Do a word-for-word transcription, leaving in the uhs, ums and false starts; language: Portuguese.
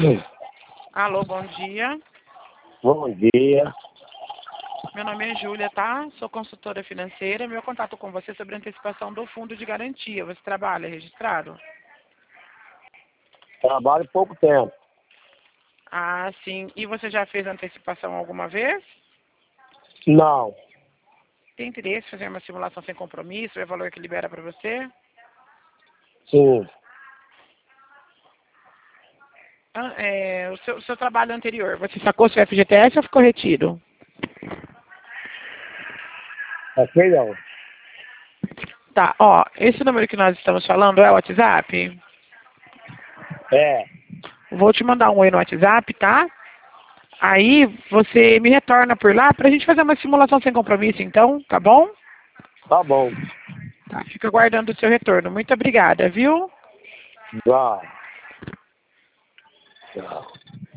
Alô, bom dia. Bom dia. Meu nome é Júlia, tá? Sou consultora financeira. Meu contato com você é sobre a antecipação do fundo de garantia. Você trabalha registrado? Trabalho pouco tempo. Ah, sim. E você já fez antecipação alguma vez? Não. Tem interesse em fazer uma simulação sem compromisso? É o valor que libera para você? Sim. Ah, é, o seu, seu trabalho anterior, você sacou seu F G T S ou ficou retido? Ok, não. Tá, ó, esse número que nós estamos falando é o WhatsApp? É. Vou te mandar um oi no WhatsApp, tá? Aí você me retorna por lá pra gente fazer uma simulação sem compromisso, então, tá bom? Tá bom. Tá, fica aguardando o seu retorno. Muito obrigada, viu? Tchau. Tchau.